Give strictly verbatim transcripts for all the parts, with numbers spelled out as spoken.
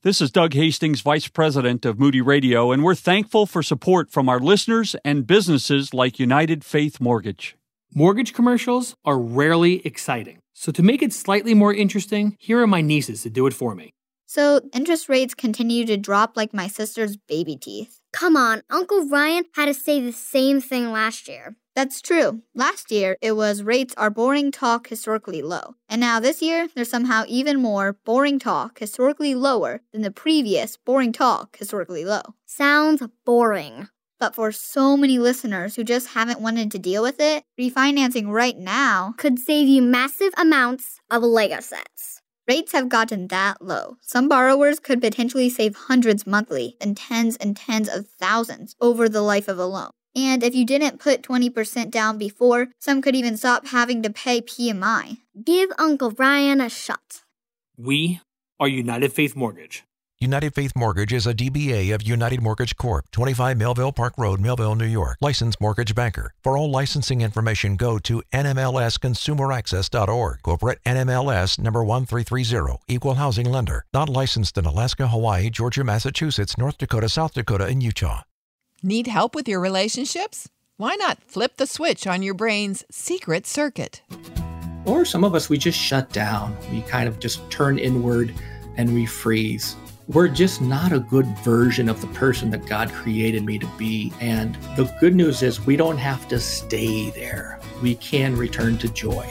This is Doug Hastings, Vice President of Moody Radio, and we're thankful for support from our listeners and businesses like United Faith Mortgage. Mortgage commercials are rarely exciting. So to make it slightly more interesting, here are my nieces to do it for me. So interest rates continue to drop like my sister's baby teeth. Come on, Uncle Ryan had to say the same thing last year. That's true. Last year, it was rates are boring talk historically low. And now this year, there's somehow even more boring talk historically lower than the previous boring talk historically low. Sounds boring. But for so many listeners who just haven't wanted to deal with it, refinancing right now could save you massive amounts of Lego sets. Rates have gotten that low. Some borrowers could potentially save hundreds monthly and tens and tens of thousands over the life of a loan. And if you didn't put twenty percent down before, some could even stop having to pay P M I. Give Uncle Ryan a shot. We are United Faith Mortgage. United Faith Mortgage is a D B A of United Mortgage Corp, twenty-five Melville Park Road, Melville, New York. Licensed mortgage banker. For all licensing information, go to N M L S consumer access dot org. Corporate N M L S number one three three zero. Equal housing lender. Not licensed in Alaska, Hawaii, Georgia, Massachusetts, North Dakota, South Dakota, and Utah. Need help with your relationships? Why not flip the switch on your brain's secret circuit? Or some of us, we just shut down. We kind of just turn inward and we freeze. We're just not a good version of the person that God created me to be. And the good news is we don't have to stay there. We can return to joy.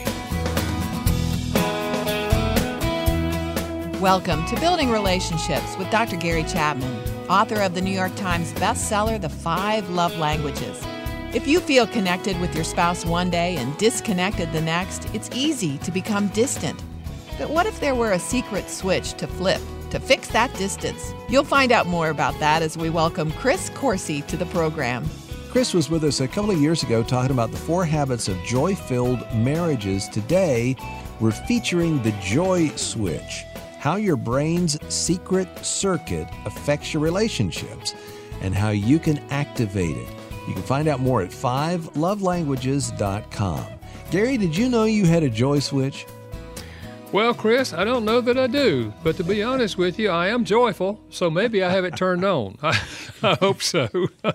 Welcome to Building Relationships with Doctor Gary Chapman, author of the New York Times bestseller, The Five Love Languages. If you feel connected with your spouse one day and disconnected the next, it's easy to become distant. But what if there were a secret switch to flip to fix that distance? You'll find out more about that as we welcome Chris Coursey to the program. Chris was with us a couple of years ago talking about the four habits of joy-filled marriages. Today, we're featuring the joy switch, how your brain's secret circuit affects your relationships and how you can activate it. You can find out more at five love languages dot com. Gary, did you know you had a joy switch? Well, Chris, I don't know that I do, but to be honest with you, I am joyful, so maybe I have it turned on. I, I hope so.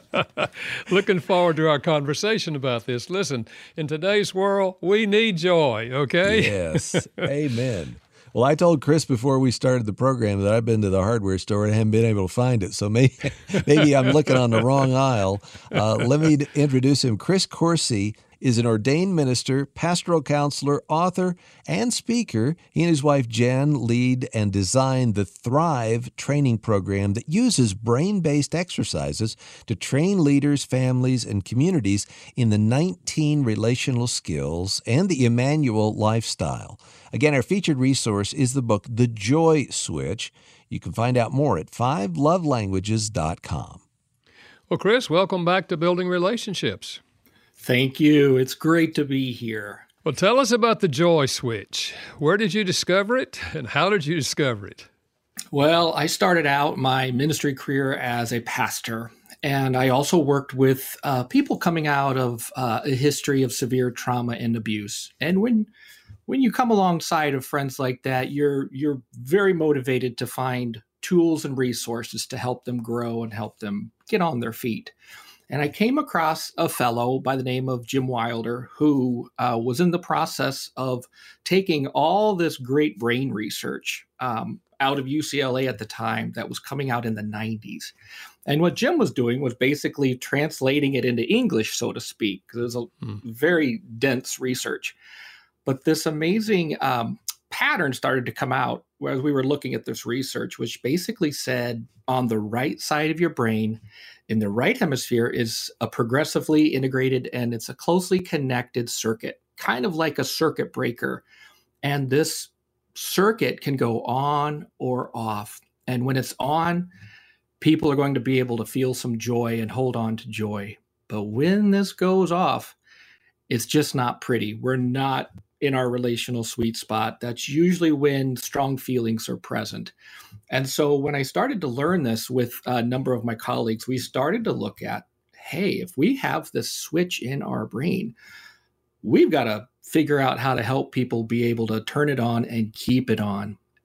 Looking forward to our conversation about this. Listen, in today's world, we need joy, okay? Yes, amen. Well, I told Chris before we started the program that I've been to the hardware store and haven't been able to find it, so maybe, maybe I'm looking on the wrong aisle. Uh, let me introduce him. Chris Coursey is an ordained minister, pastoral counselor, author, and speaker. He and his wife Jen lead and design the Thrive training program that uses brain-based exercises to train leaders, families, and communities in the nineteen relational skills and the Emmanuel lifestyle. Again, our featured resource is the book, The Joy Switch. You can find out more at five love languages dot com. Well, Chris, welcome back to Building Relationships. Thank you. It's great to be here. Well, tell us about the joy switch. Where did you discover it, and how did you discover it? Well, I started out my ministry career as a pastor, and I also worked with uh, people coming out of uh, a history of severe trauma and abuse. And when when you come alongside of friends like that, you're you're very motivated to find tools and resources to help them grow and help them get on their feet. And I came across a fellow by the name of Jim Wilder, who uh, was in the process of taking all this great brain research um, out of U C L A at the time that was coming out in the nineties. And what Jim was doing was basically translating it into English, so to speak, because it was a mm. very dense research. But this amazing um, pattern started to come out as we were looking at this research, which basically said on the right side of your brain, in the right hemisphere, is a progressively integrated and it's a closely connected circuit, kind of like a circuit breaker. And this circuit can go on or off. And when it's on, people are going to be able to feel some joy and hold on to joy. But when this goes off, it's just not pretty. We're not in our relational sweet spot. That's usually when strong feelings are present. And so when I started to learn this with a number of my colleagues, we started to look at, hey, if we have this switch in our brain, we've got to figure out how to help people be able to turn it on and keep it on.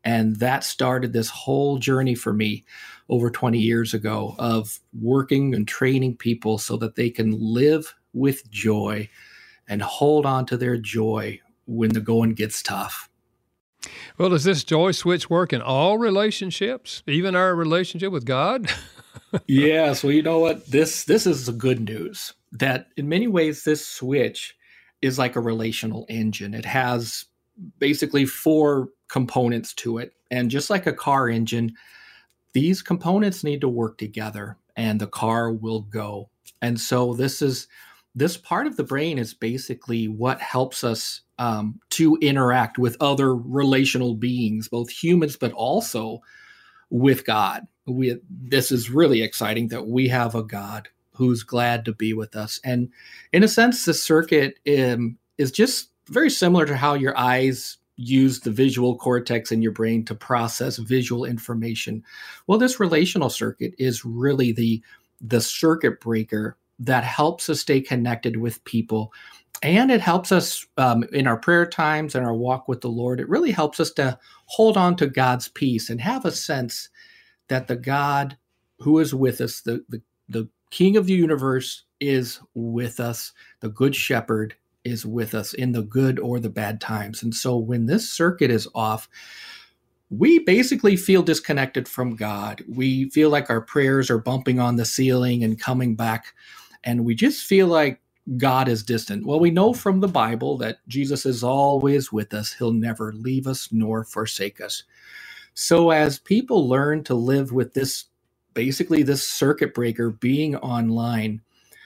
And that started this whole journey for me over twenty years ago of working and training people so that they can live with joy and hold on to their joy when the going gets tough. Well, does this joy switch work in all relationships, even our relationship with God? Yes. Well, you know what? This this is the good news, that in many ways, this switch is like a relational engine. It has basically four components to it. And just like a car engine, these components need to work together and the car will go. And so this is this part of the brain is basically what helps us um, to interact with other relational beings, both humans, but also with God. We, this is really exciting that we have a God who's glad to be with us. And in a sense, the circuit um, is just very similar to how your eyes use the visual cortex in your brain to process visual information. Well, this relational circuit is really the, the circuit breaker that helps us stay connected with people. And it helps us um, in our prayer times and our walk with the Lord. It really helps us to hold on to God's peace and have a sense that the God who is with us, the, the, the King of the universe is with us. The Good Shepherd is with us in the good or the bad times. And so when this circuit is off, we basically feel disconnected from God. We feel like our prayers are bumping on the ceiling and coming back. And we just feel like God is distant. Well, we know from the Bible that Jesus is always with us. He'll never leave us nor forsake us. So as people learn to live with this, basically this circuit breaker being online,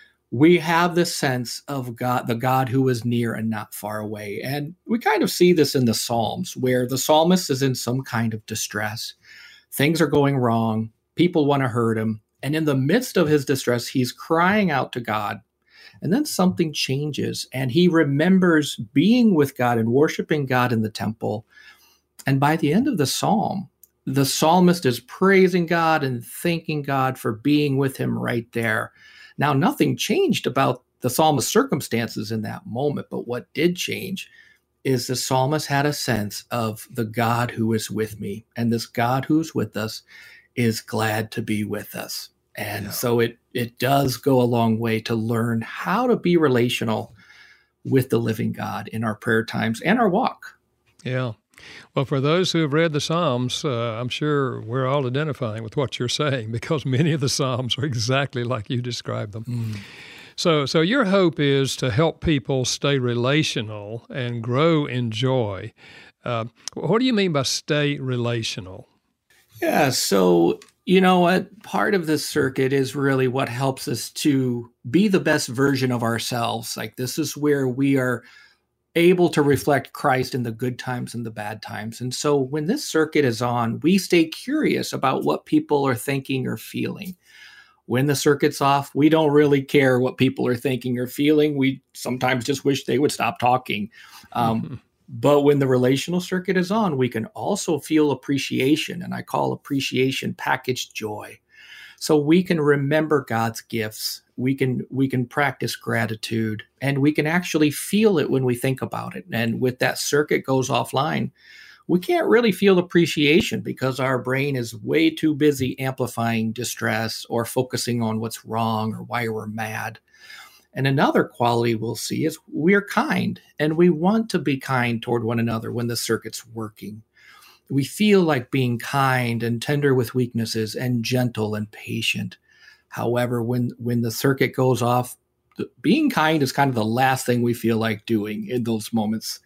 we have this sense of God, the God who is near and not far away. And we kind of see this in the Psalms, where the psalmist is in some kind of distress. Things are going wrong. People want to hurt him. And in the midst of his distress, he's crying out to God. And then something changes, and he remembers being with God and worshiping God in the temple. And by the end of the psalm, the psalmist is praising God and thanking God for being with him right there. Now, nothing changed about the psalmist's circumstances in that moment, but what did change is the psalmist had a sense of the God who is with me, and this God who's with us is glad to be with us. And yeah. so it it does go a long way to learn how to be relational with the living God in our prayer times and our walk. Yeah. Well, for those who have read the Psalms, uh, I'm sure we're all identifying with what you're saying, because many of the Psalms are exactly like you described them. Mm. So, so your hope is to help people stay relational and grow in joy. Uh, what do you mean by stay relational? Yeah, so you know what? Part of this circuit is really what helps us to be the best version of ourselves. Like, this is where we are able to reflect Christ in the good times and the bad times. And so when this circuit is on, we stay curious about what people are thinking or feeling. When the circuit's off, we don't really care what people are thinking or feeling. We sometimes just wish they would stop talking. Um, mm-hmm. But when the relational circuit is on, we can also feel appreciation, and I call appreciation packaged joy. So we can remember God's gifts. We can we can practice gratitude, and we can actually feel it when we think about it. And with that circuit goes offline, we can't really feel appreciation because our brain is way too busy amplifying distress or focusing on what's wrong or why we're mad. And another quality we'll see is we're kind, and we want to be kind toward one another when the circuit's working. We feel like being kind and tender with weaknesses and gentle and patient. However, when, when the circuit goes off, the, being kind is kind of the last thing we feel like doing in those moments.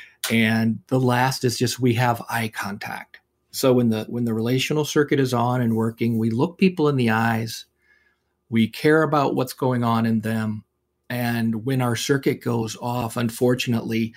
And the last is just we have eye contact. So when the when the relational circuit is on and working, we look people in the eyes. We care about what's going on in them. And when our circuit goes off, unfortunately,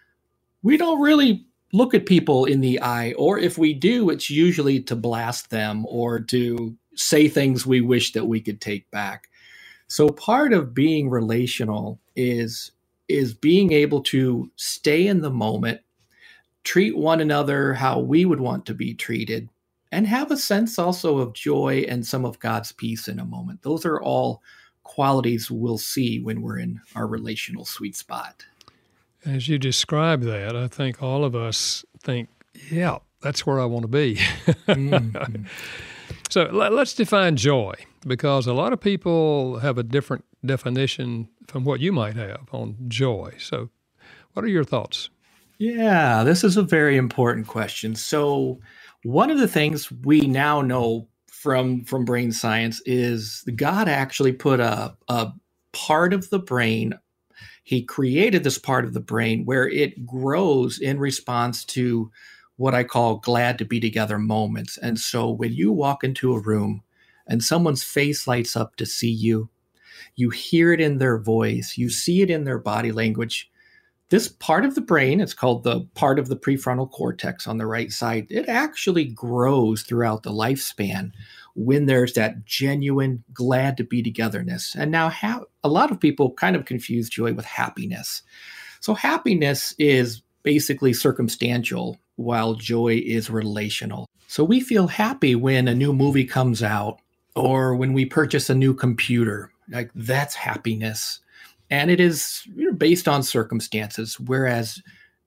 we don't really look at people in the eye, or if we do, it's usually to blast them or to say things we wish that we could take back. So part of being relational is, is being able to stay in the moment, treat one another how we would want to be treated, and have a sense also of joy and some of God's peace in a moment. Those are all qualities we'll see when we're in our relational sweet spot. As you describe that, I think all of us think, yeah, that's where I want to be. Mm-hmm. So let, let's define joy, because a lot of people have a different definition from what you might have on joy. So what are your thoughts? Yeah, this is a very important question. So one of the things we now know from, from brain science is God actually put a, a part of the brain, he created this part of the brain where it grows in response to what I call glad to be together moments. And so when you walk into a room and someone's face lights up to see you, you hear it in their voice, you see it in their body language. This part of the brain, it's called the part of the prefrontal cortex on the right side, it actually grows throughout the lifespan when there's that genuine glad to be togetherness. And now ha- a lot of people kind of confuse joy with happiness. So happiness is basically circumstantial, while joy is relational. So we feel happy when a new movie comes out or when we purchase a new computer. Like, that's happiness. And it is, you know, based on circumstances, whereas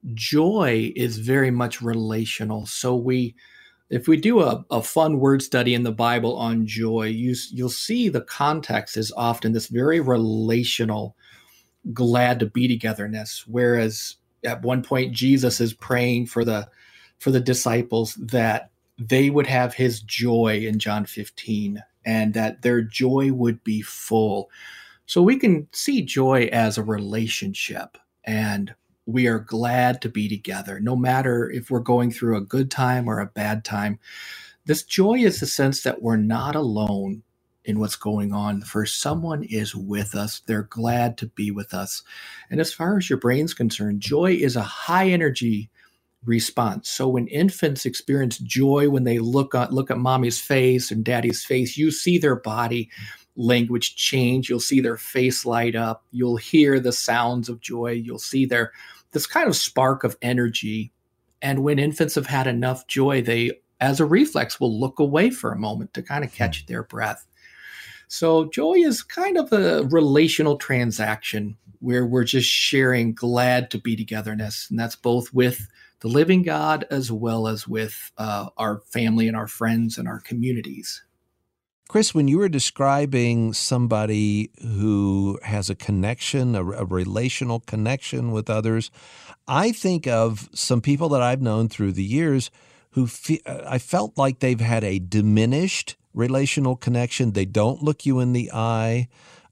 joy is very much relational. So we, if we do a, a fun word study in the Bible on joy, you, you'll see the context is often this very relational, glad to be togetherness. Whereas at one point, Jesus is praying for the for the disciples that they would have his joy in John fifteen, and that their joy would be full. So we can see joy as a relationship, and we are glad to be together, no matter if we're going through a good time or a bad time. This joy is the sense that we're not alone in what's going on. For someone is with us. They're glad to be with us. And as far as your brain's concerned, joy is a high energy response. So when infants experience joy, when they look at, look at mommy's face and daddy's face, you see their body language change. You'll see their face light up. You'll hear the sounds of joy. You'll see their this kind of spark of energy. And when infants have had enough joy, they, as a reflex, will look away for a moment to kind of catch their breath. So joy is kind of a relational transaction where we're just sharing glad to be togetherness. And that's both with the living God as well as with uh, our family and our friends and our communities. Chris, when you were describing somebody who has a connection, a, a relational connection with others, I think of some people that I've known through the years who fe- I felt like they've had a diminished relational connection. They don't look you in the eye.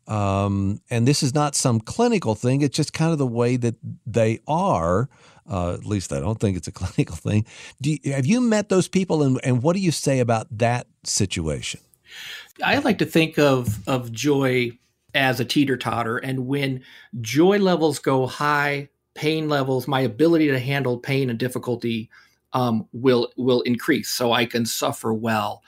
Um, and this is not some clinical thing. It's just kind of the way that they are. Uh, at least I don't think it's a clinical thing. Do you, have you met those people, and, and what do you say about that situation? I like to think of, of joy as a teeter-totter. And when joy levels go high, pain levels, my ability to handle pain and difficulty um, will will increase, so I can suffer well.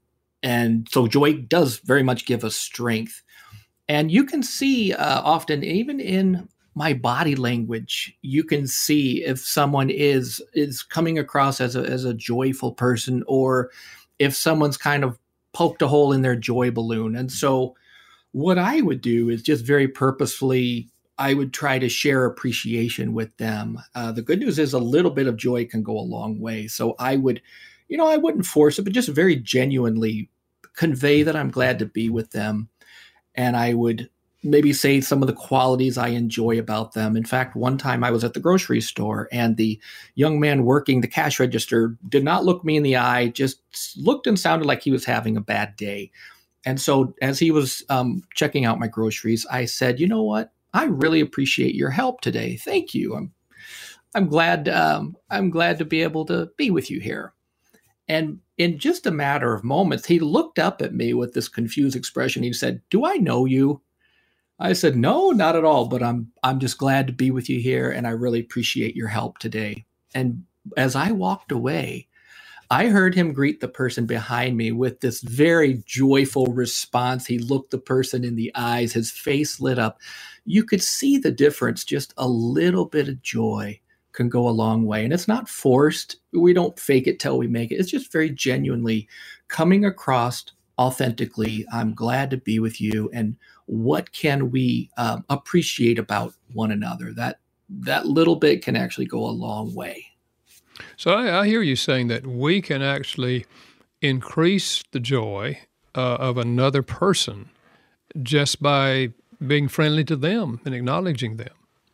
And so joy does very much give us strength. And you can see uh, often, even in my body language, you can see if someone is is coming across as a, as a joyful person, or if someone's kind of poked a hole in their joy balloon. And so what I would do is just very purposefully, I would try to share appreciation with them. Uh, the good news is a little bit of joy can go a long way. So I would, you know, I wouldn't force it, but just very genuinely convey that I'm glad to be with them. And I would maybe say some of the qualities I enjoy about them. In fact, one time I was at the grocery store, and the young man working the cash register did not look me in the eye, just looked and sounded like he was having a bad day. And so as he was um, checking out my groceries, I said, you know what? I really appreciate your help today. Thank you. I'm I'm glad um, I'm glad to be able to be with you here. And in just a matter of moments, he looked up at me with this confused expression. He said, "Do I know you?" I said, "No, not at all, but I'm I'm just glad to be with you here, and I really appreciate your help today." And as I walked away, I heard him greet the person behind me with this very joyful response. He looked the person in the eyes, his face lit up. You could see the difference. Just a little bit of joy can go a long way. And it's not forced. We don't fake it till we make it. It's just very genuinely coming across authentically. I'm glad to be with you. And what can we um, appreciate about one another? That that little bit can actually go a long way. So I, I hear you saying that we can actually increase the joy uh, of another person just by being friendly to them and acknowledging them.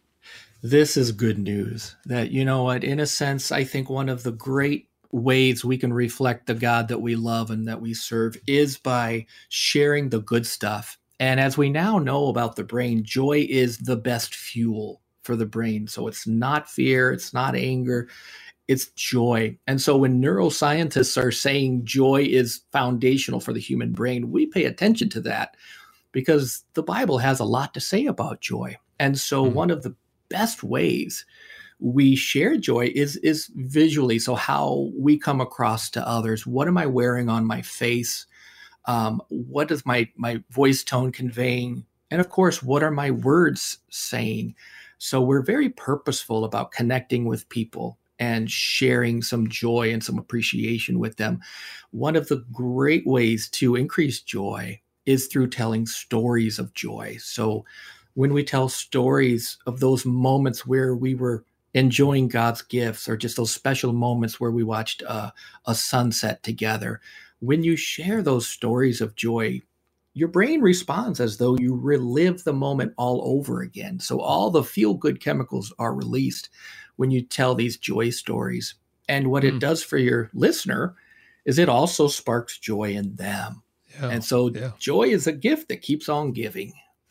This is good news that, you know what, in a sense, I think one of the great ways we can reflect the God that we love and that we serve is by sharing the good stuff. And as we now know about the brain, joy is the best fuel for the brain. So it's not fear, it's not anger, it's joy. And so when neuroscientists are saying joy is foundational for the human brain, we pay attention to that because the Bible has a lot to say about joy. And so mm-hmm. one of the best ways we share joy is is visually. So how we come across to others. What am I wearing on my face? Um, what is my my voice tone conveying? And of course, what are my words saying? So we're very purposeful about connecting with people and sharing some joy and some appreciation with them. One of the great ways to increase joy is through telling stories of joy. So when we tell stories of those moments where we were enjoying God's gifts, or just those special moments where we watched a, a sunset together, when you share those stories of joy, your brain responds as though you relive the moment all over again. So all the feel-good chemicals are released when you tell these joy stories. And what mm. it does for your listener is it also sparks joy in them. Yeah, and so yeah. joy is a gift that keeps on giving.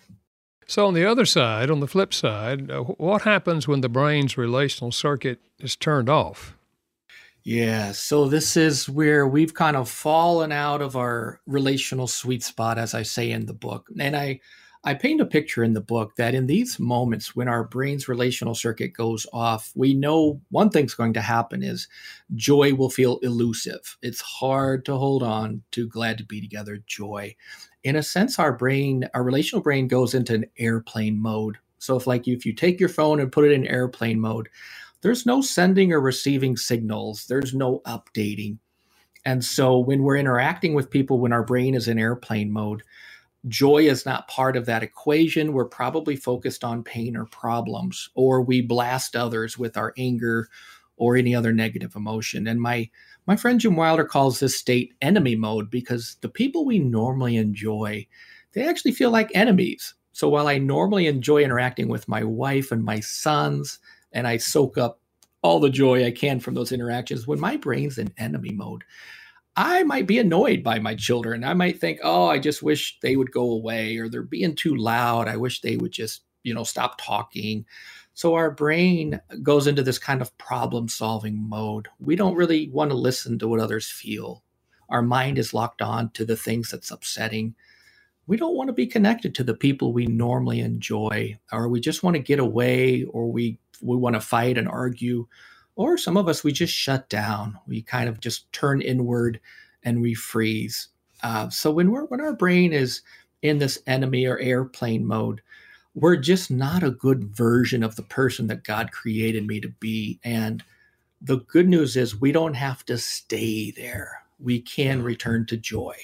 So on the other side, on the flip side, uh, what happens when the brain's relational circuit is turned off? Yeah, so this is where we've kind of fallen out of our relational sweet spot, as I say in the book. And I, I paint a picture in the book that in these moments when our brain's relational circuit goes off, we know one thing's going to happen is joy will feel elusive. It's hard to hold on to glad to be together joy. In a sense, our brain, our relational brain goes into an airplane mode. So if like if you take your phone and put it in airplane mode, there's no sending or receiving signals. There's no updating. And so when we're interacting with people, when our brain is in airplane mode, joy is not part of that equation. We're probably focused on pain or problems, or we blast others with our anger or any other negative emotion. And my my friend Jim Wilder calls this state enemy mode because the people we normally enjoy, they actually feel like enemies. So while I normally enjoy interacting with my wife and my sons, and I soak up all the joy I can from those interactions, when my brain's in enemy mode, I might be annoyed by my children. I might think, oh, I just wish they would go away, or they're being too loud. I wish they would just, you know, stop talking. So our brain goes into this kind of problem-solving mode. We don't really want to listen to what others feel. Our mind is locked on to the things that's upsetting. We don't want to be connected to the people we normally enjoy, or we just want to get away, or we we want to fight and argue, or some of us, we just shut down. We kind of just turn inward and we freeze. Uh, so when we're when our brain is in this enemy or airplane mode, we're just not a good version of the person that God created me to be. And the good news is we don't have to stay there. We can return to joy.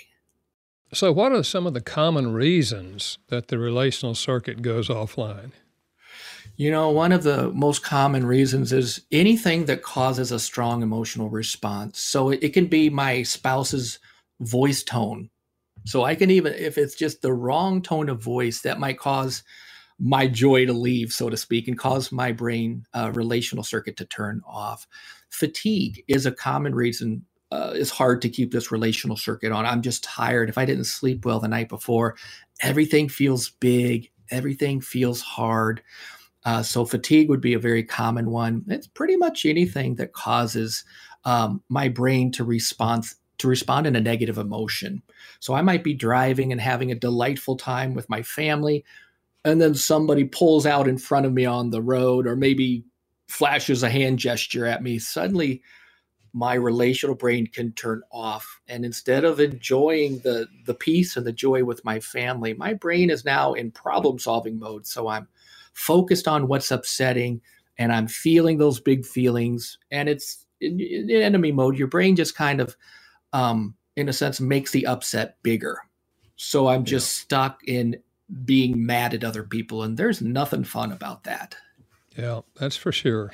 So what are some of the common reasons that the relational circuit goes offline? You know, one of the most common reasons is anything that causes a strong emotional response. So it, it can be my spouse's voice tone. So I can even, if it's just the wrong tone of voice, that might cause my joy to leave, so to speak, and cause my brain uh, relational circuit to turn off. Fatigue is a common reason. Uh, it's hard to keep this relational circuit on. I'm just tired. If I didn't sleep well the night before, everything feels big. Everything feels hard. Uh, so fatigue would be a very common one. It's pretty much anything that causes um, my brain to respond to respond in a negative emotion. So I might be driving and having a delightful time with my family, and then somebody pulls out in front of me on the road, or maybe flashes a hand gesture at me. Suddenly, my relational brain can turn off. And instead of enjoying the, the peace and the joy with my family, my brain is now in problem-solving mode. So I'm focused on what's upsetting, and I'm feeling those big feelings. And it's in, in enemy mode. Your brain just kind of, um, in a sense, makes the upset bigger. So I'm just yeah. stuck in being mad at other people, and there's nothing fun about that. Yeah, that's for sure.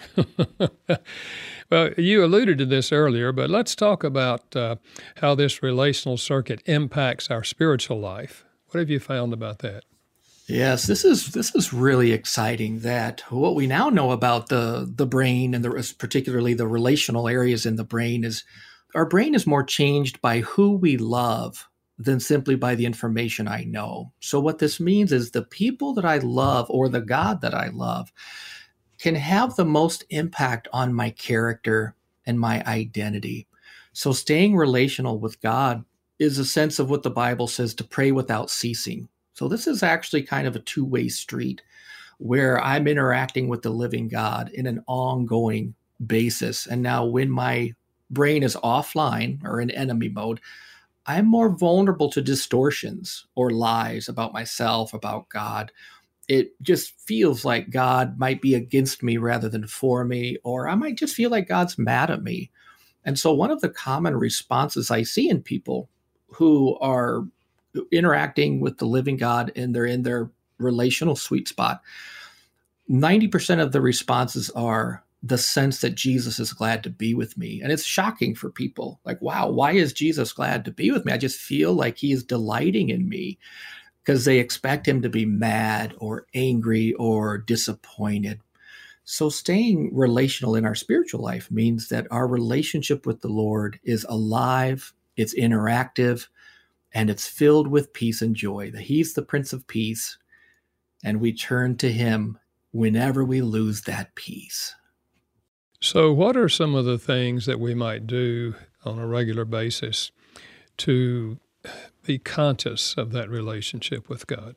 Well, you alluded to this earlier, but let's talk about uh, how this relational circuit impacts our spiritual life. What have you found about that? Yes, this is this is really exciting. That what we now know about the the brain, and the, particularly the relational areas in the brain, is our brain is more changed by who we love than simply by the information I know. So what this means is the people that I love, or the God that I love, can have the most impact on my character and my identity. So staying relational with God is a sense of what the Bible says to pray without ceasing. So this is actually kind of a two-way street where I'm interacting with the living God in an ongoing basis. And now when my brain is offline or in enemy mode, I'm more vulnerable to distortions or lies about myself, about God. It just feels like God might be against me rather than for me, or I might just feel like God's mad at me. And so one of the common responses I see in people who are interacting with the living God and they're in their relational sweet spot, ninety percent of the responses are the sense that Jesus is glad to be with me. And it's shocking for people. Like, wow, why is Jesus glad to be with me? I just feel like he is delighting in me, because they expect him to be mad or angry or disappointed. So staying relational in our spiritual life means that our relationship with the Lord is alive, it's interactive, and it's filled with peace and joy. That he's the Prince of Peace, and we turn to him whenever we lose that peace. So what are some of the things that we might do on a regular basis to be conscious of that relationship with God?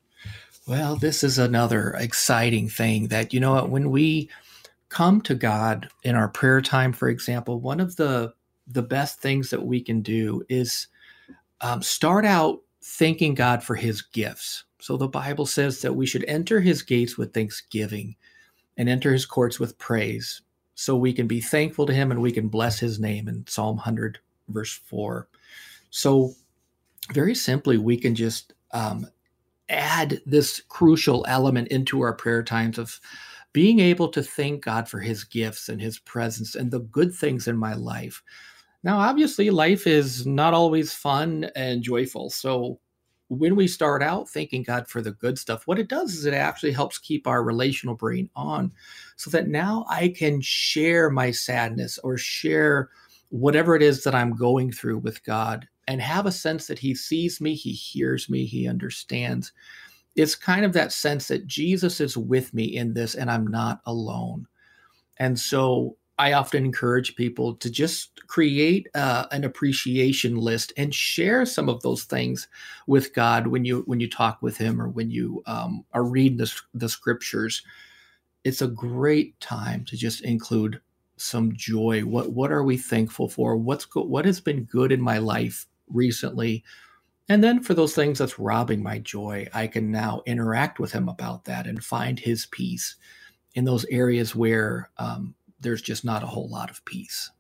Well, this is another exciting thing that, you know what, when we come to God in our prayer time, for example, one of the, the best things that we can do is um, start out thanking God for his gifts. So the Bible says that we should enter his gates with thanksgiving and enter his courts with praise. So we can be thankful to him and we can bless his name in Psalm one hundred, verse four. So very simply, we can just um, add this crucial element into our prayer times of being able to thank God for his gifts and his presence and the good things in my life. Now, obviously, life is not always fun and joyful. So when we start out thanking God for the good stuff, what it does is it actually helps keep our relational brain on, so that now I can share my sadness or share whatever it is that I'm going through with God, and have a sense that he sees me, he hears me, he understands. It's kind of that sense that Jesus is with me in this and I'm not alone. And so I often encourage people to just create uh, an appreciation list and share some of those things with God when you when you talk with him, or when you um, are reading the, the scriptures. It's a great time to just include some joy. What what are we thankful for? What's go- what has been good in my life recently? And then for those things that's robbing my joy, I can now interact with him about that and find his peace in those areas where um, there's just not a whole lot of peace.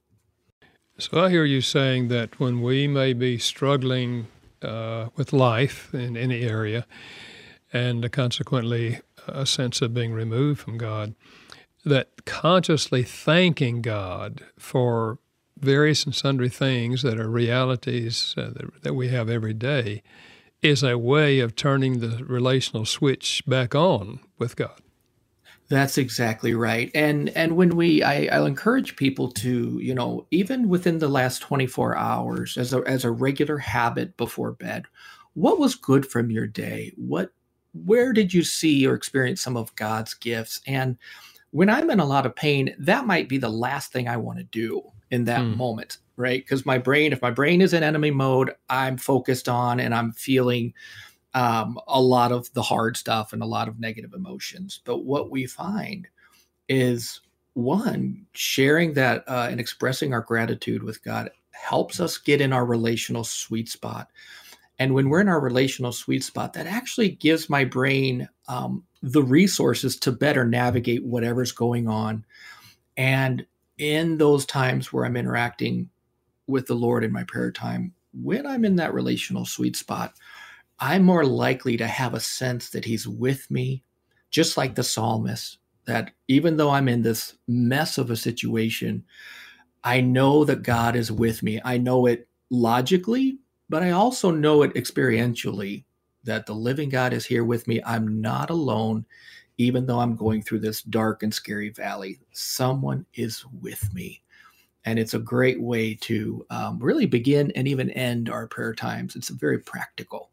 So I hear you saying that when we may be struggling uh, with life in any area, and consequently a sense of being removed from God, that consciously thanking God for various and sundry things that are realities uh, that, that we have every day is a way of turning the relational switch back on with God. That's exactly right. And and when we, I, I'll encourage people to, you know, even within the last twenty-four hours, as a as a regular habit before bed, what was good from your day? What, where did you see or experience some of God's gifts? And when I'm in a lot of pain, that might be the last thing I want to do in that mm. moment, right? Because my brain, if my brain is in enemy mode, I'm focused on and I'm feeling um, a lot of the hard stuff and a lot of negative emotions. But what we find is, one, sharing that uh, and expressing our gratitude with God helps us get in our relational sweet spot. And when we're in our relational sweet spot, that actually gives my brain um, the resources to better navigate whatever's going on. And in those times where I'm interacting with the Lord in my prayer time, when I'm in that relational sweet spot, I'm more likely to have a sense that he's with me, just like the psalmist. that even though I'm in this mess of a situation, I know that God is with me. I know it logically, but I also know it experientially, that the living God is here with me. I'm not alone, even though I'm going through this dark and scary valley. Someone is with me. And it's a great way to um, really begin and even end our prayer times. It's very practical.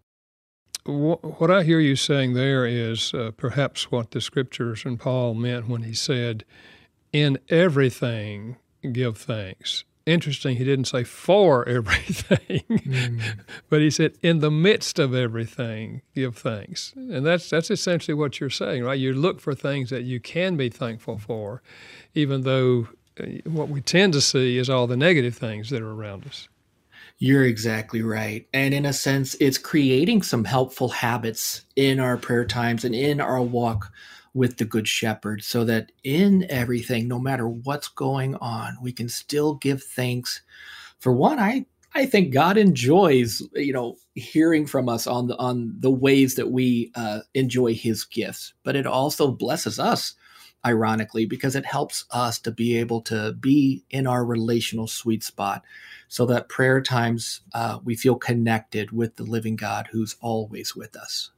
What I hear you saying there is uh, perhaps what the scriptures and Paul meant when he said, in everything give thanks. Interesting, he didn't say for everything, mm. but he said in the midst of everything give thanks. And that's that's essentially what you're saying, right? You look for things that you can be thankful for, even though what we tend to see is all the negative things that are around us. You're exactly right. And in a sense, it's creating some helpful habits in our prayer times and in our walk with the Good Shepherd, so that in everything, no matter what's going on, we can still give thanks. For one, I I think God enjoys, you know, hearing from us on the on the ways that we uh, enjoy His gifts, but it also blesses us, ironically, because it helps us to be able to be in our relational sweet spot, so that prayer times uh, we feel connected with the living God who's always with us.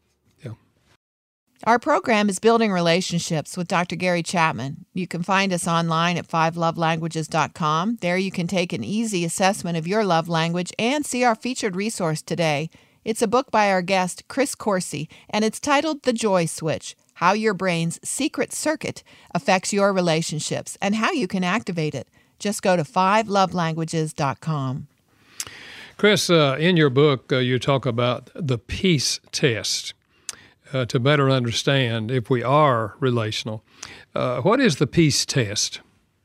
Our program is Building Relationships with Doctor Gary Chapman. You can find us online at five love languages dot com. There you can take an easy assessment of your love language and see our featured resource today. It's a book by our guest, Chris Coursey, and it's titled The Joy Switch, How Your Brain's Secret Circuit Affects Your Relationships and How You Can Activate It. Just go to five love languages dot com. Chris, uh, in your book, uh, you talk about the peace test. Uh, to better understand if we are relational. Uh, what is the peace test?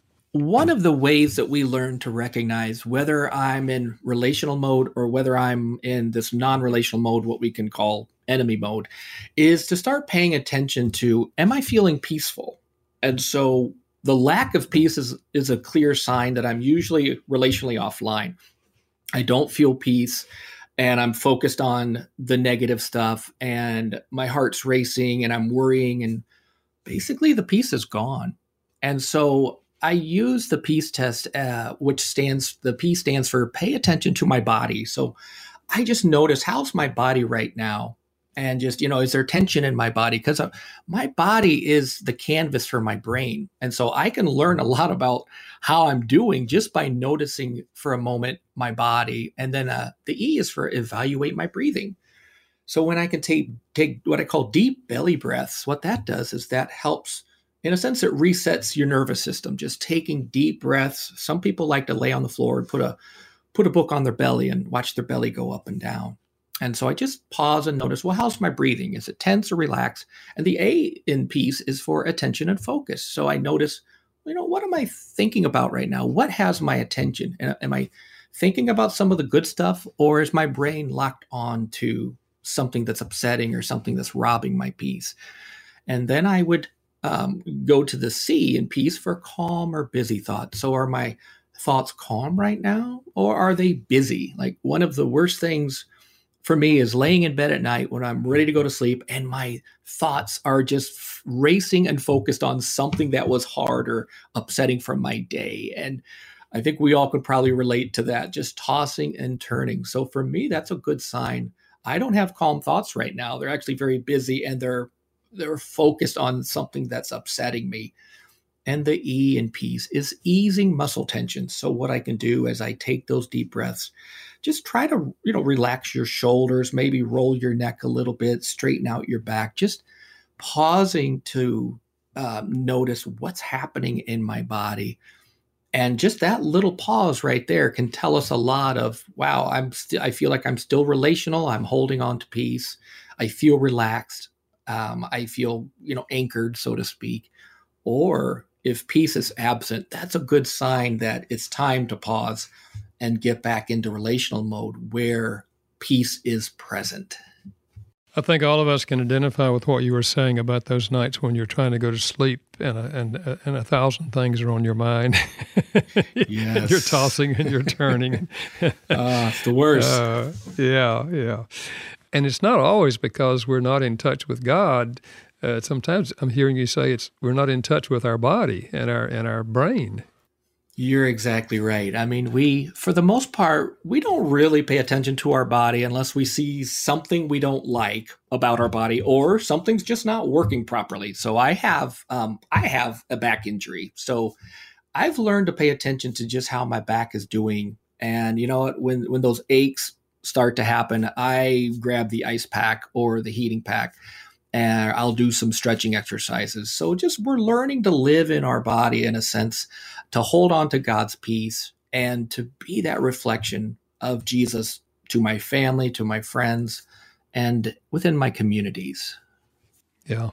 One of the ways that we learn to recognize whether I'm in relational mode or whether I'm in this non-relational mode, what we can call enemy mode, is to start paying attention to, am I feeling peaceful? And so the lack of peace is, is a clear sign that I'm usually relationally offline. I don't feel peace. And I'm focused on the negative stuff, and my heart's racing, and I'm worrying, and basically the peace is gone. And so I use the peace test, uh, which stands, the P stands for pay attention to my body. So I just notice, how's my body right now? And just, you know, is there tension in my body? Because my body is the canvas for my brain. And so I can learn a lot about how I'm doing just by noticing for a moment my body. And then uh, the E is for evaluate my breathing. So when I can take, take what I call deep belly breaths, what that does is that helps, in a sense, it resets your nervous system, just taking deep breaths. Some people like to lay on the floor and put a, put a book on their belly and watch their belly go up and down. And so I just pause and notice, well, how's my breathing? Is it tense or relaxed? And the A in peace is for attention and focus. So I notice, you know, what am I thinking about right now? What has my attention? Am I thinking about some of the good stuff, or is my brain locked on to something that's upsetting or something that's robbing my peace? And then I would um, go to the C in peace for calm or busy thoughts. So are my thoughts calm right now, or are they busy? Like, one of the worst things for me is laying in bed at night when I'm ready to go to sleep and my thoughts are just racing and focused on something that was hard or upsetting from my day. And I think we all could probably relate to that, just tossing and turning. So for me, that's a good sign. I don't have calm thoughts right now. They're actually very busy, and they're they're focused on something that's upsetting me. And the E in peace is easing muscle tension. So what I can do as I take those deep breaths, just try to, you know, relax your shoulders, maybe roll your neck a little bit, straighten out your back, just pausing to um, notice what's happening in my body. And just that little pause right there can tell us a lot of, wow, I'm st- I feel like I'm still relational. I'm holding on to peace. I feel relaxed. Um, I feel, you know, anchored, so to speak. Or if peace is absent, that's a good sign that it's time to pause and get back into relational mode where peace is present. I think all of us can identify with what you were saying about those nights when you're trying to go to sleep and a, and, and a thousand things are on your mind. Yes. You're tossing and you're turning. uh, it's the worst. Uh, yeah, yeah. And it's not always because we're not in touch with God. uh, sometimes I'm hearing you say it's we're not in touch with our body and our and our brain. You're exactly right. I mean, we, for the most part, we don't really pay attention to our body unless we see something we don't like about our body or something's just not working properly. So I have, um, I have a back injury. So I've learned to pay attention to just how my back is doing. And you know what, when, when those aches start to happen, I grab the ice pack or the heating pack and I'll do some stretching exercises. So just we're learning to live in our body in a sense, to hold on to God's peace and to be that reflection of Jesus to my family, to my friends, and within my communities. Yeah.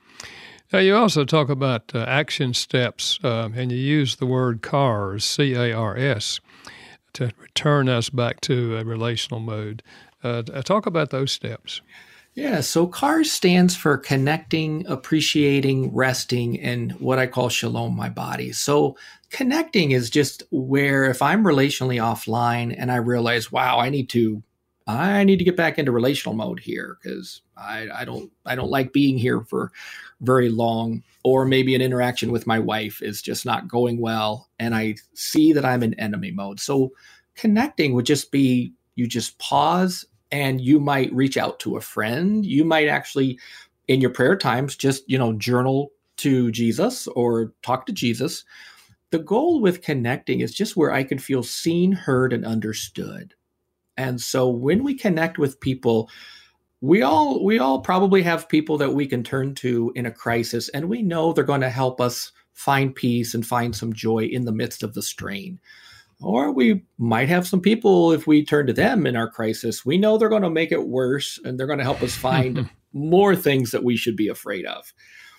Now, you also talk about uh, action steps, uh, and you use the word CARS, C A R S, to return us back to a relational mode. Uh, talk about those steps. Yeah, so CARS stands for connecting, appreciating, resting, and what I call shalom my body. So connecting is just where if I'm relationally offline and I realize, wow, I need to, I need to get back into relational mode here because I, I don't, I don't like being here for very long, or maybe an interaction with my wife is just not going well, and I see that I'm in enemy mode. So connecting would just be you just pause. And you might reach out to a friend. You might actually, in your prayer times, just, you know, journal to Jesus or talk to Jesus. The goal with connecting is just where I can feel seen, heard, and understood. And so when we connect with people, we all we all probably have people that we can turn to in a crisis, and we know they're going to help us find peace and find some joy in the midst of the strain. Or we might have some people, if we turn to them in our crisis, we know they're going to make it worse and they're going to help us find more things that we should be afraid of.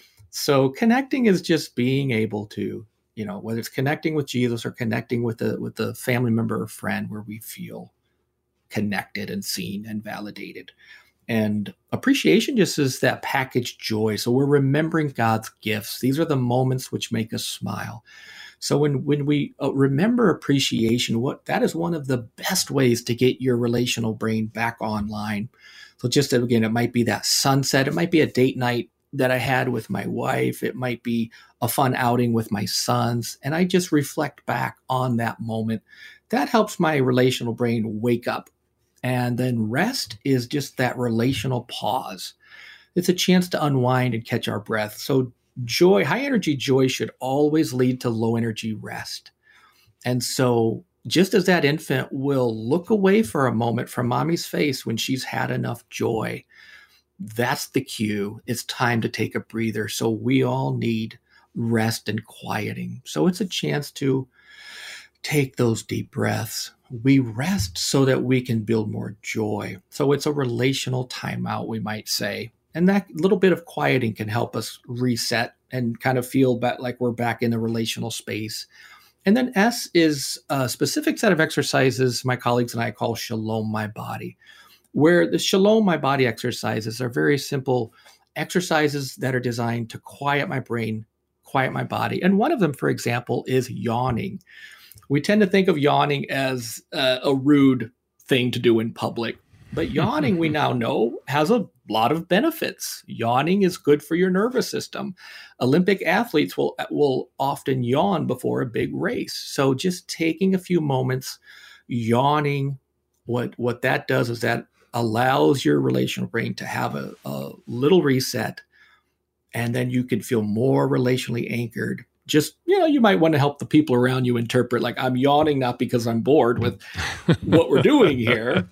So connecting is just being able to, you know, whether it's connecting with Jesus or connecting with the with the family member or friend where we feel connected and seen and validated. And appreciation just is that packaged joy. So we're remembering God's gifts. These are the moments which make us smile. So when, when we uh, remember appreciation, what that is one of the best ways to get your relational brain back online. So just again, it might be that sunset. It might be a date night that I had with my wife. It might be a fun outing with my sons. And I just reflect back on that moment. That helps my relational brain wake up. And then rest is just that relational pause. It's a chance to unwind and catch our breath. So joy, high energy joy should always lead to low energy rest. And so just as that infant will look away for a moment from mommy's face when she's had enough joy, that's the cue. It's time to take a breather. So we all need rest and quieting. So it's a chance to take those deep breaths. We rest so that we can build more joy. So it's a relational timeout, we might say. And that little bit of quieting can help us reset and kind of feel back like we're back in the relational space. And then S is a specific set of exercises my colleagues and I call Shalom My Body, where the Shalom My Body exercises are very simple exercises that are designed to quiet my brain, quiet my body. And one of them, for example, is yawning. We tend to think of yawning as uh, a rude thing to do in public. But yawning, we now know, has a lot of benefits. Yawning is good for your nervous system. Olympic athletes will will often yawn before a big race. So just taking a few moments, yawning, what, what that does is that allows your relational brain to have a, a little reset, and then you can feel more relationally anchored. Just, you know, you might want to help the people around you interpret, like, I'm yawning not because I'm bored with what we're doing here.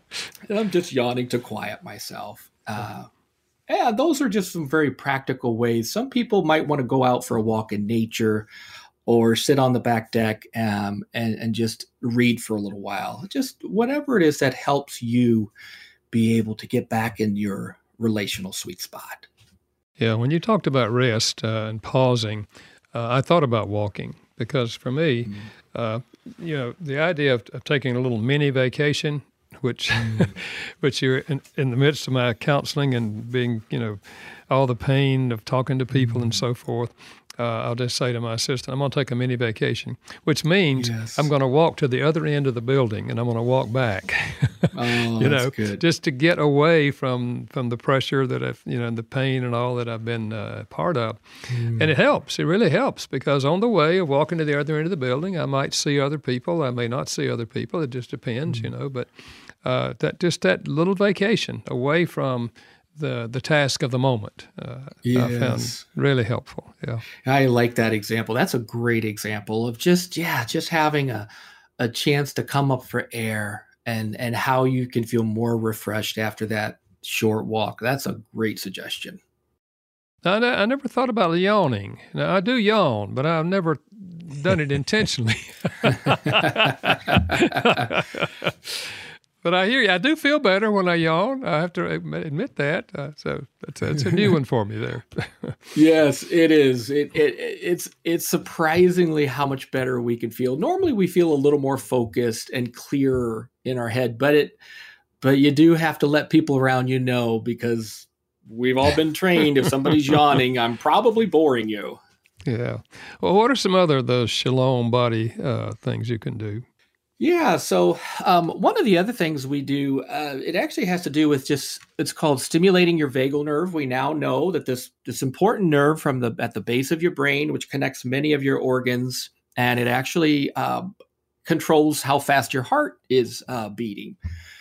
I'm just yawning to quiet myself. Uh, yeah, those are just some very practical ways. Some people might want to go out for a walk in nature or sit on the back deck um, and, and just read for a little while. Just whatever it is that helps you be able to get back in your relational sweet spot. Yeah, when you talked about rest uh, and pausing, Uh, I thought about walking because for me, mm. uh, you know, the idea of, of taking a little mini vacation, which mm. which you're in, in the midst of my counseling and being, you know, all the pain of talking to people mm. and so forth, uh, I'll just say to my assistant, I'm going to take a mini vacation, which means Yes. I'm going to walk to the other end of the building and I'm going to walk back. Oh, you that's know, good. just to get away from from the pressure that I've, you know, and the pain and all that I've been uh, part of. Mm. And it helps. It really helps because on the way of walking to the other end of the building, I might see other people. I may not see other people. It just depends, mm. you know. But uh, that just that little vacation away from the the task of the moment, uh, yes. I found really helpful. Yeah, I like that example. That's a great example of just yeah, just having a a chance to come up for air and and how you can feel more refreshed after that short walk. That's a great suggestion. I, I never thought about yawning. Now, I do yawn, but I've never done it intentionally. But I hear you. I do feel better when I yawn. I have to admit that. Uh, so that's, that's a new one for me there. Yes, it is. It, it it's it's surprisingly how much better we can feel. Normally, we feel a little more focused and clearer in our head, but it but you do have to let people around you know, because we've all been trained. If somebody's yawning, I'm probably boring you. Yeah. Well, what are some other of those shalom body uh, things you can do? Yeah. So um, one of the other things we do, uh, it actually has to do with just, it's called stimulating your vagal nerve. We now know that this, this important nerve from the, at the base of your brain, which connects many of your organs, and it actually uh, controls how fast your heart is uh, beating.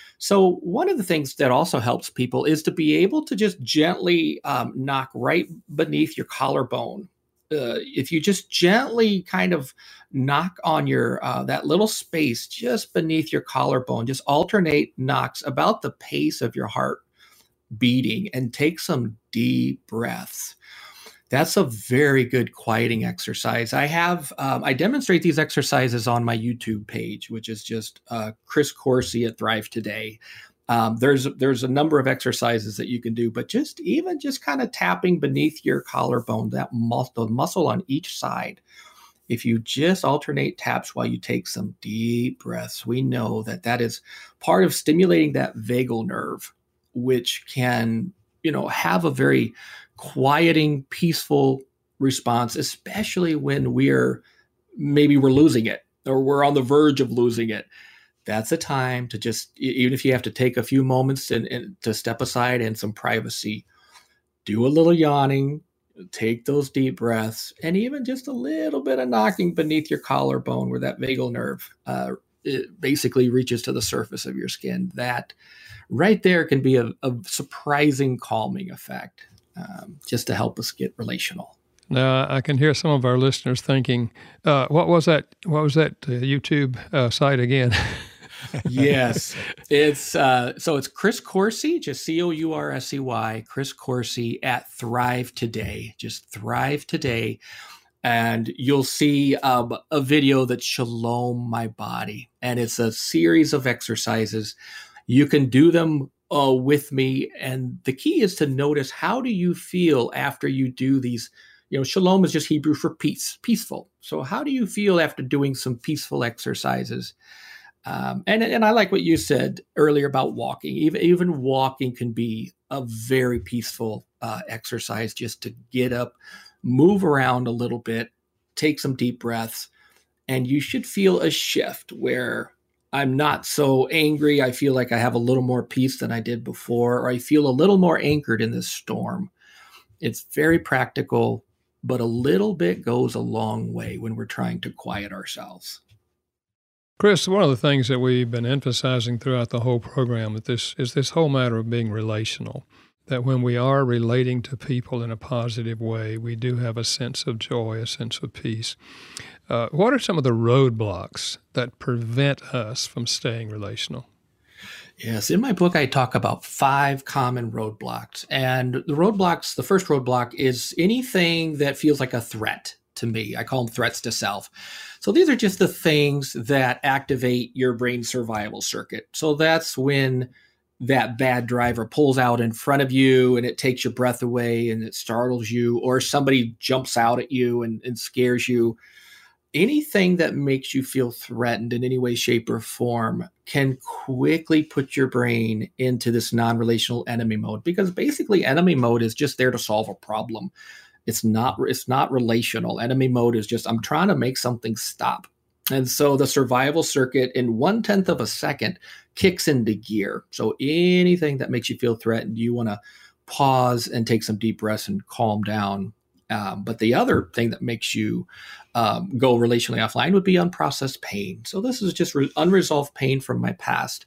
So one of the things that also helps people is to be able to just gently um, knock right beneath your collarbone. Uh, if you just gently kind of knock on your uh, that little space just beneath your collarbone, just alternate knocks about the pace of your heart beating, and take some deep breaths. That's a very good quieting exercise. I have um, I demonstrate these exercises on my YouTube page, which is just uh, Chris Coursey at Thrive Today. Um, there's there's a number of exercises that you can do, but just even just kind of tapping beneath your collarbone, that muscle, muscle on each side. If you just alternate taps while you take some deep breaths, we know that that is part of stimulating that vagal nerve, which can, you know, have a very quieting, peaceful response, especially when we're maybe we're losing it or we're on the verge of losing it. That's a time to just, even if you have to take a few moments and, and to step aside and some privacy, do a little yawning, take those deep breaths, and even just a little bit of knocking beneath your collarbone where that vagal nerve uh, it basically reaches to the surface of your skin. That right there can be a, a surprising calming effect, um, just to help us get relational. Now, I can hear some of our listeners thinking, uh, what was that What was that uh, YouTube uh, site again? Yes. It's uh, so it's Chris Coursey, just C O U R S E Y, Chris Coursey at Thrive Today, just Thrive Today. And you'll see um, a video that's Shalom My Body. And it's a series of exercises. You can do them uh, with me. And the key is to notice, how do you feel after you do these? You know, shalom is just Hebrew for peace, peaceful. So how do you feel after doing some peaceful exercises? Um, and, and I like what you said earlier about walking. Even, even walking can be a very peaceful uh, exercise, just to get up, move around a little bit, take some deep breaths, and you should feel a shift where I'm not so angry. I feel like I have a little more peace than I did before, or I feel a little more anchored in this storm. It's very practical, but a little bit goes a long way when we're trying to quiet ourselves. Chris, one of the things that we've been emphasizing throughout the whole program is this, is this whole matter of being relational, that when we are relating to people in a positive way, we do have a sense of joy, a sense of peace. Uh, what are some of the roadblocks that prevent us from staying relational? Yes, in my book, I talk about five common roadblocks. And the roadblocks, the first roadblock is anything that feels like a threat to me. I call them threats to self. So these are just the things that activate your brain survival circuit. So that's when that bad driver pulls out in front of you and it takes your breath away and it startles you, or somebody jumps out at you and, and scares you. Anything that makes you feel threatened in any way, shape, or form can quickly put your brain into this non-relational enemy mode, because basically enemy mode is just there to solve a problem. It's not, it's not relational. Enemy mode is just, I'm trying to make something stop. And so the survival circuit in one tenth of a second kicks into gear. So anything that makes you feel threatened, you want to pause and take some deep breaths and calm down. Um, but the other thing that makes you um, go relationally offline would be unprocessed pain. So this is just re- unresolved pain from my past.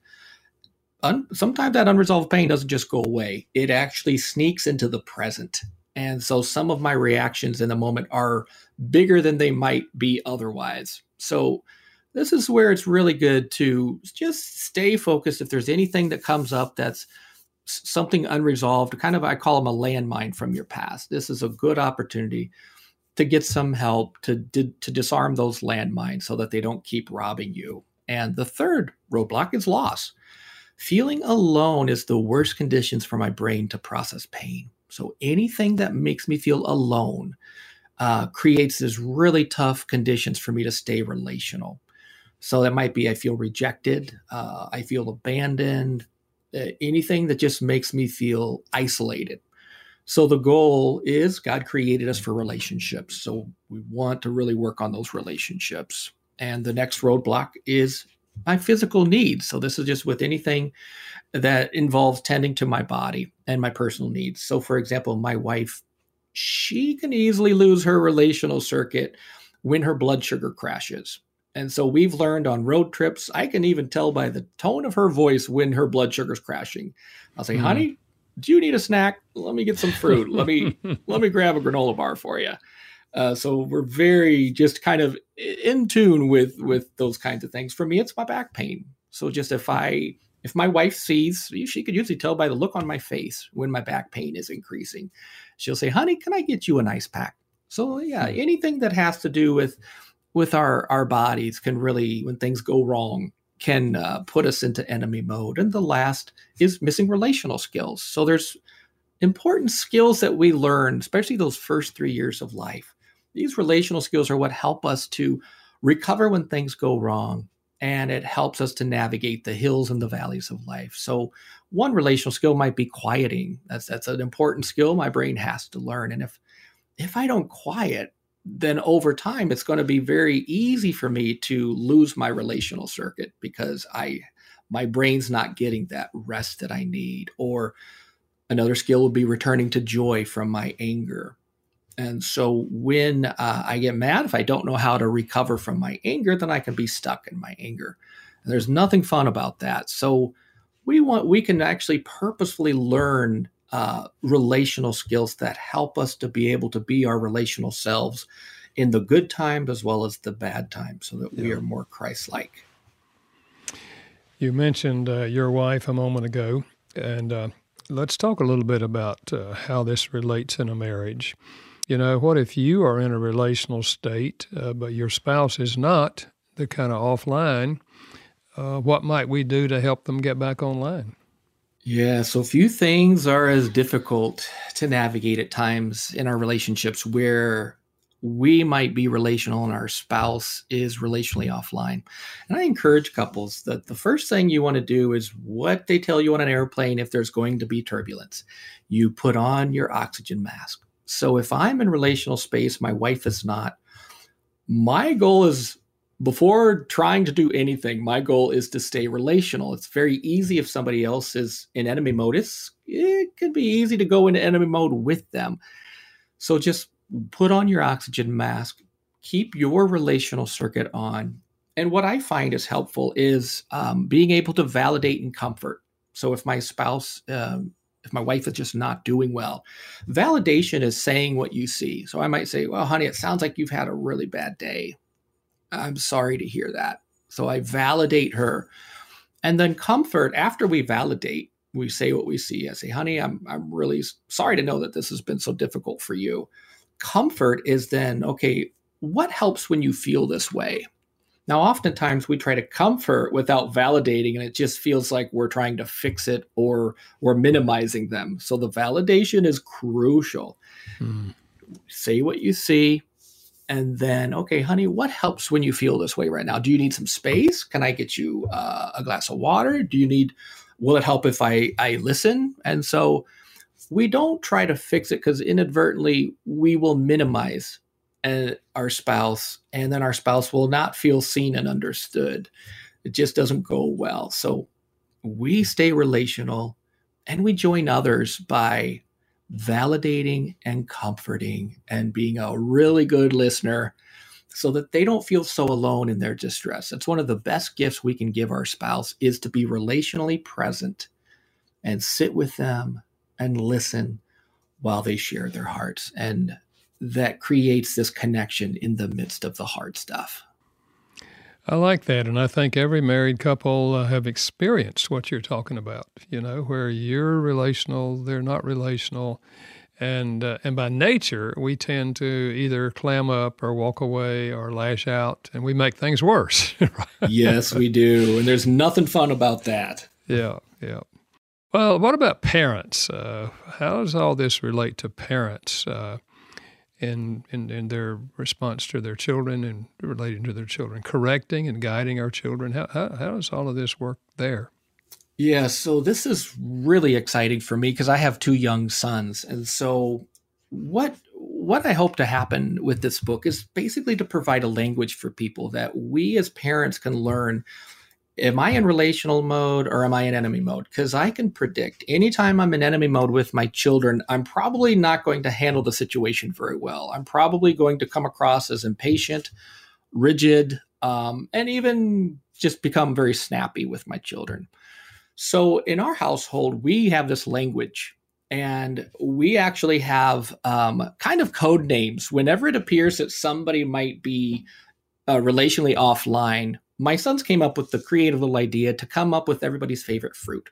Un- sometimes that unresolved pain doesn't just go away. It actually sneaks into the present. And so some of my reactions in the moment are bigger than they might be otherwise. So this is where it's really good to just stay focused. If there's anything that comes up that's something unresolved, kind of, I call them a landmine from your past. This is a good opportunity to get some help to, to, to disarm those landmines so that they don't keep robbing you. And the third roadblock is loss. Feeling alone is the worst conditions for my brain to process pain. So anything that makes me feel alone uh, creates this really tough conditions for me to stay relational. So that might be I feel rejected, uh, I feel abandoned, uh, anything that just makes me feel isolated. So the goal is God created us for relationships. So we want to really work on those relationships. And the next roadblock is my physical needs. So this is just with anything that involves tending to my body and my personal needs. So for example, my wife, she can easily lose her relational circuit when her blood sugar crashes. And so we've learned on road trips, I can even tell by the tone of her voice when her blood sugar's crashing. I'll say, mm. honey, do you need a snack? Let me get some fruit. Let me, let me grab a granola bar for you. Uh, so we're very just kind of in tune with, with those kinds of things. For me, it's my back pain. So just if I, if my wife sees, she could usually tell by the look on my face when my back pain is increasing. She'll say, honey, can I get you an ice pack? So yeah, anything that has to do with, with our, our bodies can really, when things go wrong, can uh, put us into enemy mode. And the last is missing relational skills. So there's important skills that we learn, especially those first three years of life. These relational skills are what help us to recover when things go wrong. And it helps us to navigate the hills and the valleys of life. So one relational skill might be quieting. That's that's an important skill my brain has to learn. And if if I don't quiet, then over time, it's going to be very easy for me to lose my relational circuit because I my brain's not getting that rest that I need. Or another skill would be returning to joy from my anger. And so when uh, I get mad, if I don't know how to recover from my anger, then I can be stuck in my anger. And there's nothing fun about that. So we want we can actually purposefully learn uh, relational skills that help us to be able to be our relational selves in the good times as well as the bad times, so that yeah. we are more Christ-like. You mentioned uh, your wife a moment ago, and uh, let's talk a little bit about uh, how this relates in a marriage. You know, what if you are in a relational state, uh, but your spouse is not, the kind of offline? Uh, what might we do to help them get back online? Yeah, so few things are as difficult to navigate at times in our relationships where we might be relational and our spouse is relationally offline. And I encourage couples that the first thing you want to do is what they tell you on an airplane if there's going to be turbulence. You put on your oxygen mask. So if I'm in relational space, my wife is not, my goal is, before trying to do anything, my goal is to stay relational. It's very easy if somebody else is in enemy mode. It's, it can be easy to go into enemy mode with them. So just put on your oxygen mask, keep your relational circuit on. And what I find is helpful is um, being able to validate and comfort. So if my spouse, um, if my wife is just not doing well, validation is saying what you see. So I might say, well, honey, it sounds like you've had a really bad day. I'm sorry to hear that. So I validate her. And then comfort, after we validate, we say what we see. I say, honey, I'm I'm really sorry to know that this has been so difficult for you. Comfort is then, okay, what helps when you feel this way? Now, oftentimes we try to comfort without validating, and it just feels like we're trying to fix it or we're minimizing them. So the validation is crucial. Mm. Say what you see. And then, okay, honey, what helps when you feel this way right now? Do you need some space? Can I get you uh, a glass of water? Do you need, will it help if I, I listen? And so we don't try to fix it because inadvertently we will minimize uh, our spouse, and then our spouse will not feel seen and understood. It just doesn't go well. So we stay relational, and we join others by validating and comforting and being a really good listener so that they don't feel so alone in their distress. It's one of the best gifts we can give our spouse is to be relationally present and sit with them and listen while they share their hearts. And that creates this connection in the midst of the hard stuff. I like that. And I think every married couple uh, have experienced what you're talking about, you know, where you're relational, they're not relational. And uh, and by nature, we tend to either clam up or walk away or lash out, and we make things worse. Right? Yes, we do. And there's nothing fun about that. Yeah, yeah. Well, what about parents? Uh, how does all this relate to parents uh, in, in in their response to their children and relating to their children, correcting and guiding our children? How how, how does all of this work there? Yeah, so this is really exciting for me because I have two young sons. And so what what I hope to happen with this book is basically to provide a language for people that we as parents can learn. Am I in relational mode or am I in enemy mode? Because I can predict anytime I'm in enemy mode with my children, I'm probably not going to handle the situation very well. I'm probably going to come across as impatient, rigid, um, and even just become very snappy with my children. So in our household, we have this language, and we actually have um, kind of code names. Whenever it appears that somebody might be uh, relationally offline, my sons came up with the creative little idea to come up with everybody's favorite fruit.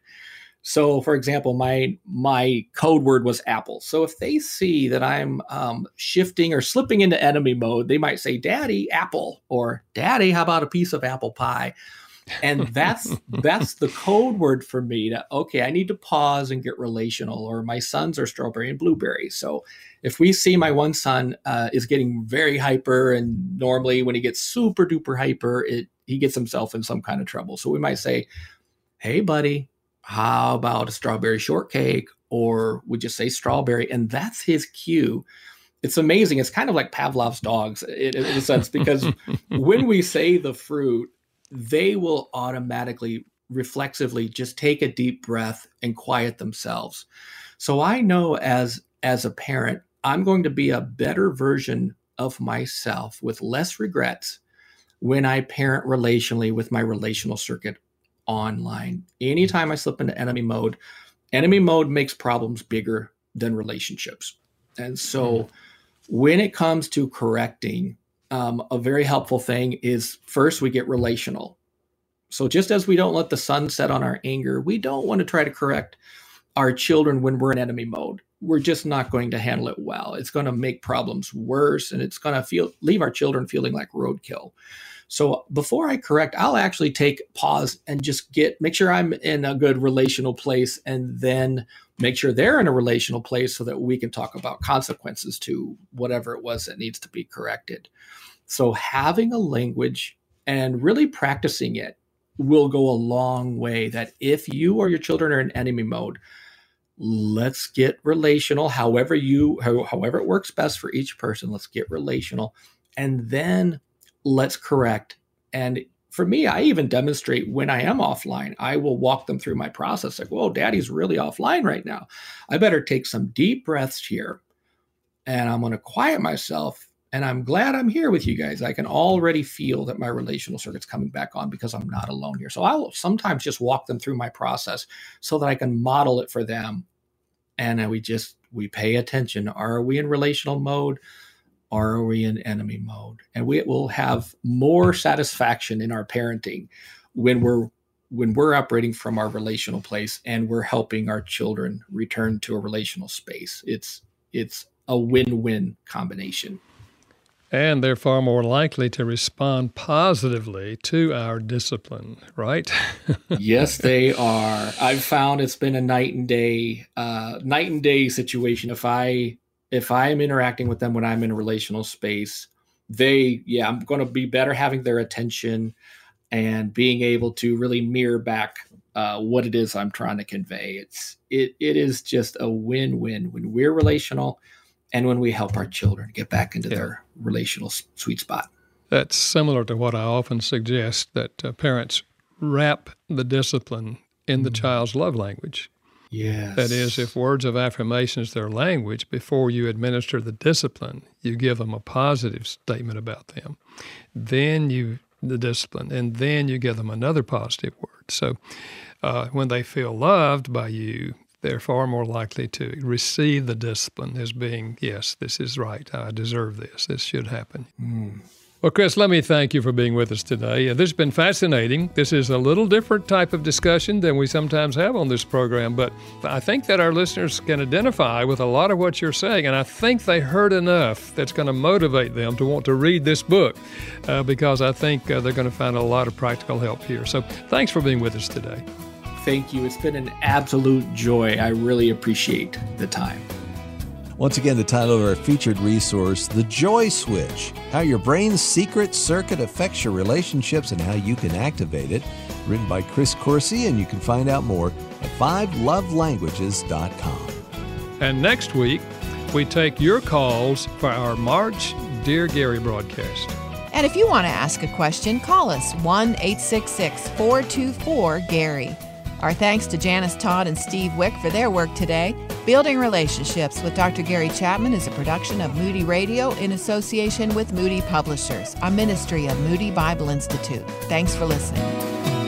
So, for example, my my code word was apple. So if they see that I'm um, shifting or slipping into enemy mode, they might say, "Daddy, apple," or "Daddy, how about a piece of apple pie?" And that's that's the code word for me to, okay, I need to pause and get relational, or my sons are strawberry and blueberry. So if we see my one son uh, is getting very hyper, and normally when he gets super duper hyper, it he gets himself in some kind of trouble. So we might say, "Hey, buddy, how about a strawberry shortcake?" Or we just say strawberry. And that's his cue. It's amazing. It's kind of like Pavlov's dogs in, in a sense, because when we say the fruit, they will automatically, reflexively just take a deep breath and quiet themselves. So I know as, as a parent, I'm going to be a better version of myself with less regrets when I parent relationally with my relational circuit online. Anytime I slip into enemy mode, enemy mode makes problems bigger than relationships. And so when it comes to correcting, Um, a very helpful thing is first we get relational. So just as we don't let the sun set on our anger, we don't want to try to correct our children when we're in enemy mode. We're just not going to handle it well. It's going to make problems worse, and it's going to feel leave our children feeling like roadkill. So before I correct, I'll actually take pause and just get make sure I'm in a good relational place, and then make sure they're in a relational place so that we can talk about consequences to whatever it was that needs to be corrected. So having a language and really practicing it will go a long way. That if you or your children are in enemy mode, let's get relational, however you, however it works best for each person, let's get relational, and then let's correct. And for me, I even demonstrate when I am offline, I will walk them through my process. Like, whoa, daddy's really offline right now. I better take some deep breaths here, and I'm going to quiet myself. And I'm glad I'm here with you guys. I can already feel that my relational circuit's coming back on because I'm not alone here. So I will sometimes just walk them through my process so that I can model it for them. And we just, we pay attention. Are we in relational mode? Or are we in enemy mode? And we will have more satisfaction in our parenting when we're when we're operating from our relational place and we're helping our children return to a relational space. It's it's a win-win combination. And they're far more likely to respond positively to our discipline, right? Yes, they are. I've found it's been a night and day, uh, night and day situation. If I if I am interacting with them when I'm in a relational space, they, yeah, I'm going to be better having their attention and being able to really mirror back uh, what it is I'm trying to convey. It's it it is just a win-win when we're relational and when we help our children get back into yeah. their relational sweet spot. That's similar to what I often suggest, that uh, parents wrap the discipline in the mm. child's love language. Yes. That is, if words of affirmation is their language, before you administer the discipline, you give them a positive statement about them. Then you, the discipline, and then you give them another positive word. So uh, when they feel loved by you, they're far more likely to receive the discipline as being, yes, this is right. I deserve this. This should happen. Mm. Well, Chris, let me thank you for being with us today. Uh, this has been fascinating. This is a little different type of discussion than we sometimes have on this program, but I think that our listeners can identify with a lot of what you're saying, and I think they heard enough that's going to motivate them to want to read this book uh, because I think uh, they're going to find a lot of practical help here. So thanks for being with us today. Thank you. It's been an absolute joy. I really appreciate the time. Once again, the title of our featured resource, The Joy Switch, How Your Brain's Secret Circuit Affects Your Relationships and How You Can Activate It, written by Chris Coursey, and you can find out more at five love languages dot com. And next week, we take your calls for our March Dear Gary broadcast. And if you want to ask a question, call us one eight six six, four two four, Gary. Our thanks to Janice Todd and Steve Wick for their work today. Building Relationships with Doctor Gary Chapman is a production of Moody Radio in association with Moody Publishers, a ministry of Moody Bible Institute. Thanks for listening.